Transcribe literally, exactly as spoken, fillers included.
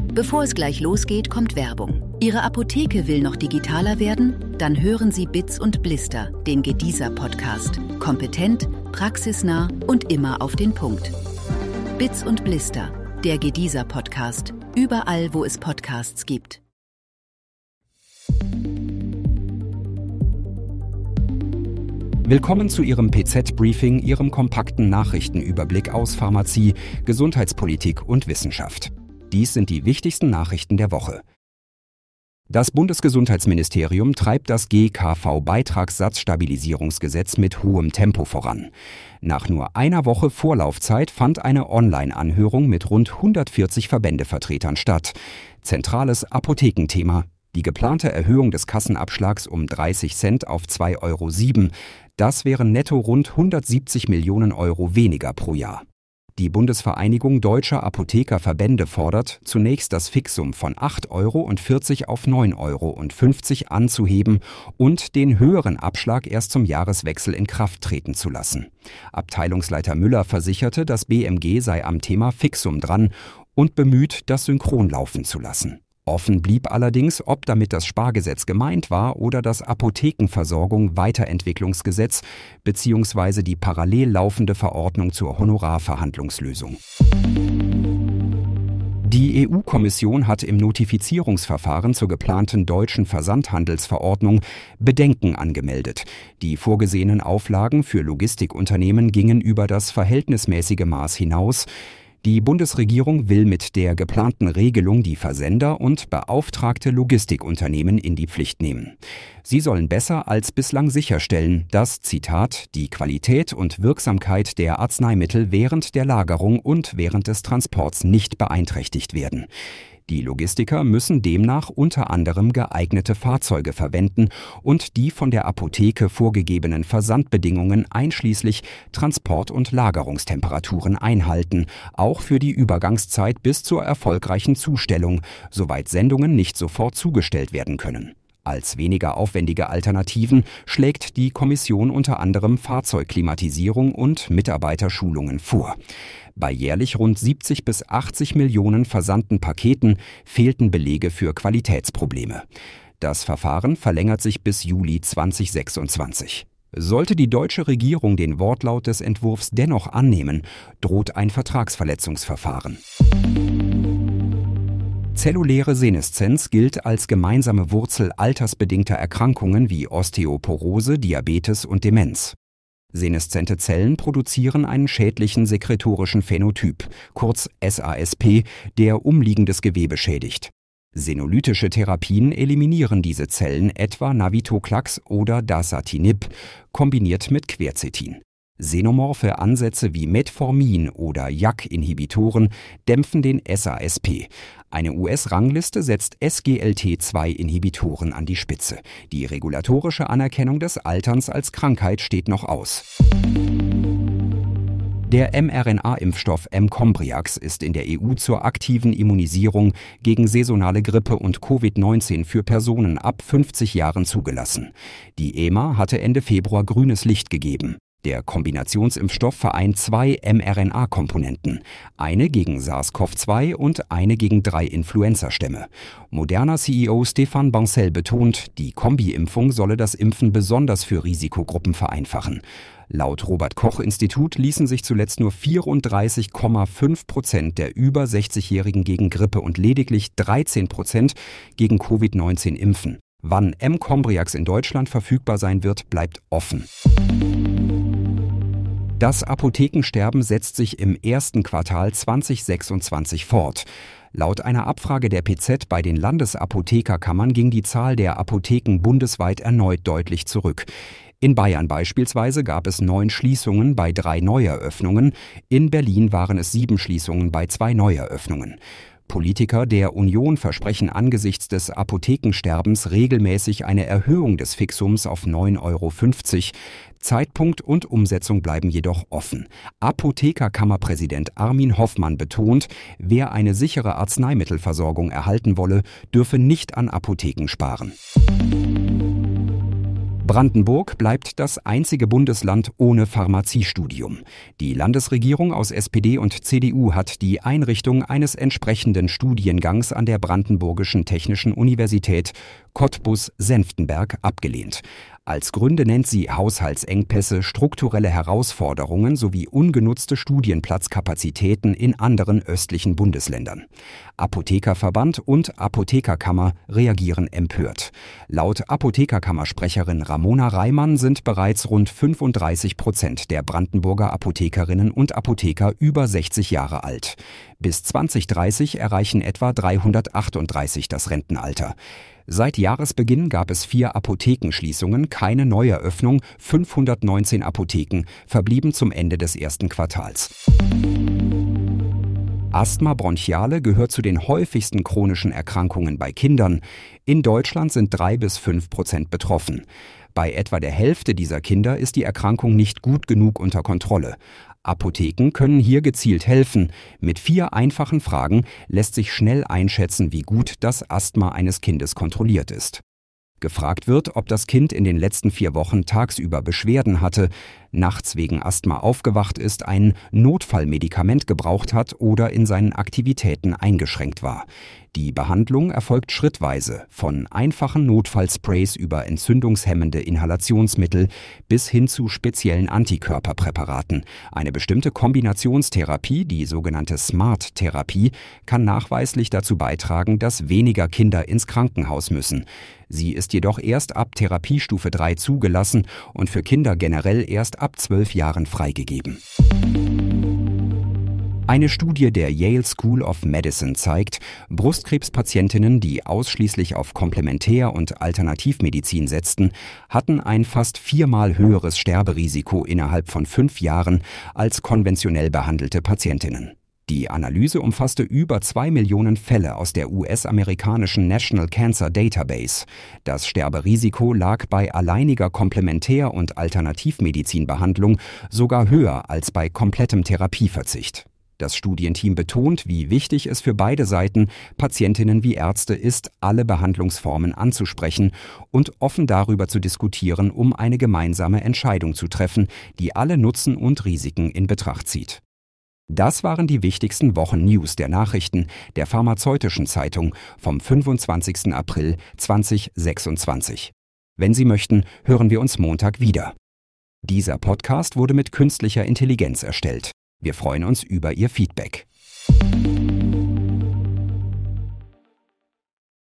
Bevor es gleich losgeht, kommt Werbung. Ihre Apotheke will noch digitaler werden? Dann hören Sie Bits und Blister, den Gediesa-Podcast. Kompetent, praxisnah und immer auf den Punkt. Bits und Blister, der Gediesa-Podcast. Überall, wo es Podcasts gibt. Willkommen zu Ihrem P Z-Briefing, Ihrem kompakten Nachrichtenüberblick aus Pharmazie, Gesundheitspolitik und Wissenschaft. Dies sind die wichtigsten Nachrichten der Woche. Das Bundesgesundheitsministerium treibt das G K V-Beitragssatzstabilisierungsgesetz mit hohem Tempo voran. Nach nur einer Woche Vorlaufzeit fand eine Online-Anhörung mit rund hundertvierzig Verbändevertretern statt. Zentrales Apothekenthema: die geplante Erhöhung des Kassenabschlags um dreißig Cent auf zwei Euro sieben. Das wären netto rund hundertsiebzig Millionen Euro weniger pro Jahr. Die Bundesvereinigung Deutscher Apothekerverbände fordert, zunächst das Fixum von acht Euro vierzig auf neun Euro fünfzig anzuheben und den höheren Abschlag erst zum Jahreswechsel in Kraft treten zu lassen. Abteilungsleiter Müller versicherte, das B M G sei am Thema Fixum dran und bemüht, das synchron laufen zu lassen. Offen blieb allerdings, ob damit das Spargesetz gemeint war oder das Apothekenversorgung-Weiterentwicklungsgesetz bzw. die parallel laufende Verordnung zur Honorarverhandlungslösung. Die E U-Kommission hat im Notifizierungsverfahren zur geplanten deutschen Versandhandelsverordnung Bedenken angemeldet. Die vorgesehenen Auflagen für Logistikunternehmen gingen über das verhältnismäßige Maß hinaus. Die Bundesregierung will mit der geplanten Regelung die Versender und beauftragte Logistikunternehmen in die Pflicht nehmen. Sie sollen besser als bislang sicherstellen, dass, Zitat, die Qualität und Wirksamkeit der Arzneimittel während der Lagerung und während des Transports nicht beeinträchtigt werden. Die Logistiker müssen demnach unter anderem geeignete Fahrzeuge verwenden und die von der Apotheke vorgegebenen Versandbedingungen einschließlich Transport- und Lagerungstemperaturen einhalten, auch für die Übergangszeit bis zur erfolgreichen Zustellung, soweit Sendungen nicht sofort zugestellt werden können. Als weniger aufwendige Alternativen schlägt die Kommission unter anderem Fahrzeugklimatisierung und Mitarbeiterschulungen vor. Bei jährlich rund siebzig bis achtzig Millionen versandten Paketen fehlten Belege für Qualitätsprobleme. Das Verfahren verlängert sich bis Juli zweitausendsechsundzwanzig. Sollte die deutsche Regierung den Wortlaut des Entwurfs dennoch annehmen, droht ein Vertragsverletzungsverfahren. Zelluläre Seneszenz gilt als gemeinsame Wurzel altersbedingter Erkrankungen wie Osteoporose, Diabetes und Demenz. Seneszente Zellen produzieren einen schädlichen sekretorischen Phänotyp, kurz S A S P, der umliegendes Gewebe schädigt. Senolytische Therapien eliminieren diese Zellen, etwa Navitoclax oder Dasatinib, kombiniert mit Quercetin. Xenomorphe Ansätze wie Metformin oder J A K-Inhibitoren dämpfen den S A S P. Eine U S-Rangliste setzt S G L T zwei Inhibitoren an die Spitze. Die regulatorische Anerkennung des Alterns als Krankheit steht noch aus. Der mRNA-Impfstoff Mcombriax ist in der E U zur aktiven Immunisierung gegen saisonale Grippe und Covid neunzehn für Personen ab fünfzig Jahren zugelassen. Die E M A hatte Ende Februar grünes Licht gegeben. Der Kombinationsimpfstoff vereint zwei mRNA-Komponenten, eine gegen SARS-C o V zwei und eine gegen drei Influenzastämme. Moderna-C E O Stéphane Bancel betont, die Kombi-Impfung solle das Impfen besonders für Risikogruppen vereinfachen. Laut Robert-Koch-Institut ließen sich zuletzt nur vierunddreißig Komma fünf Prozent der über sechzigjährigen gegen Grippe und lediglich dreizehn Prozent gegen Covid neunzehn impfen. Wann Mcombriax in Deutschland verfügbar sein wird, bleibt offen. Das Apothekensterben setzt sich im ersten Quartal zweitausendsechsundzwanzig fort. Laut einer Abfrage der P Z bei den Landesapothekerkammern ging die Zahl der Apotheken bundesweit erneut deutlich zurück. In Bayern beispielsweise gab es neun Schließungen bei drei Neueröffnungen. In Berlin waren es sieben Schließungen bei zwei Neueröffnungen. Politiker der Union versprechen angesichts des Apothekensterbens regelmäßig eine Erhöhung des Fixums auf neun Euro fünfzig. Zeitpunkt und Umsetzung bleiben jedoch offen. Apothekerkammerpräsident Armin Hoffmann betont, wer eine sichere Arzneimittelversorgung erhalten wolle, dürfe nicht an Apotheken sparen. Brandenburg bleibt das einzige Bundesland ohne Pharmaziestudium. Die Landesregierung aus S P D und C D U hat die Einrichtung eines entsprechenden Studiengangs an der Brandenburgischen Technischen Universität Cottbus-Senftenberg abgelehnt. Als Gründe nennt sie Haushaltsengpässe, strukturelle Herausforderungen sowie ungenutzte Studienplatzkapazitäten in anderen östlichen Bundesländern. Apothekerverband und Apothekerkammer reagieren empört. Laut Apothekerkammersprecherin Ramona Reimann sind bereits rund fünfunddreißig Prozent der Brandenburger Apothekerinnen und Apotheker über sechzig Jahre alt. Bis zwanzig dreißig erreichen etwa dreihundertachtunddreißig das Rentenalter. Seit Jahresbeginn gab es vier Apothekenschließungen, keine Neueröffnung, fünfhundertneunzehn Apotheken verblieben zum Ende des ersten Quartals. Asthma bronchiale gehört zu den häufigsten chronischen Erkrankungen bei Kindern. In Deutschland sind drei bis fünf Prozent betroffen. Bei etwa der Hälfte dieser Kinder ist die Erkrankung nicht gut genug unter Kontrolle. Apotheken können hier gezielt helfen. Mit vier einfachen Fragen lässt sich schnell einschätzen, wie gut das Asthma eines Kindes kontrolliert ist. Gefragt wird, ob das Kind in den letzten vier Wochen tagsüber Beschwerden hatte, nachts wegen Asthma aufgewacht ist, ein Notfallmedikament gebraucht hat oder in seinen Aktivitäten eingeschränkt war. Die Behandlung erfolgt schrittweise, von einfachen Notfallsprays über entzündungshemmende Inhalationsmittel bis hin zu speziellen Antikörperpräparaten. Eine bestimmte Kombinationstherapie, die sogenannte SMART-Therapie, kann nachweislich dazu beitragen, dass weniger Kinder ins Krankenhaus müssen. Sie ist jedoch erst ab Therapiestufe drei zugelassen und für Kinder generell erst ab zwölf Jahren freigegeben. Eine Studie der Yale School of Medicine zeigt, Brustkrebspatientinnen, die ausschließlich auf Komplementär- und Alternativmedizin setzten, hatten ein fast viermal höheres Sterberisiko innerhalb von fünf Jahren als konventionell behandelte Patientinnen. Die Analyse umfasste über zwei Millionen Fälle aus der U S-amerikanischen National Cancer Database. Das Sterberisiko lag bei alleiniger Komplementär- und Alternativmedizinbehandlung sogar höher als bei komplettem Therapieverzicht. Das Studienteam betont, wie wichtig es für beide Seiten, Patientinnen wie Ärzte ist, alle Behandlungsformen anzusprechen und offen darüber zu diskutieren, um eine gemeinsame Entscheidung zu treffen, die alle Nutzen und Risiken in Betracht zieht. Das waren die wichtigsten Wochen-News der Nachrichten der Pharmazeutischen Zeitung vom fünfundzwanzigsten April zweitausendsechsundzwanzig. Wenn Sie möchten, hören wir uns Montag wieder. Dieser Podcast wurde mit künstlicher Intelligenz erstellt. Wir freuen uns über Ihr Feedback.